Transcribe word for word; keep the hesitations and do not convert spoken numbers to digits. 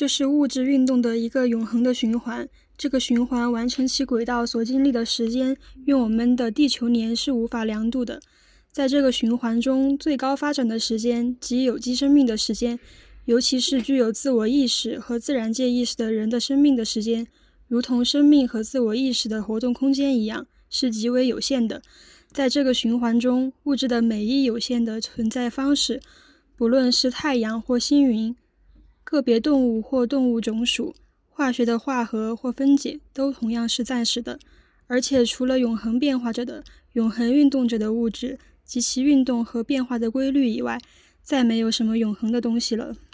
这是物质运动的一个永恒的循环。这个循环完成其轨道所经历的时间，用我们的地球年是无法量度的。在这个循环中，最高发展的时间即有机生命的时间，尤其是具有自我意识和自然界意识的人的生命的时间，如同生命和自我意识的活动空间一样，是极为有限的。在这个循环中，物质的每一有限的存在方式，不论是太阳或星云，个别动物或动物种属，化学的化合或分解，都同样是暂时的。而且除了永恒变化着的、永恒运动着的物质及其运动和变化的规律以外，再没有什么永恒的东西了。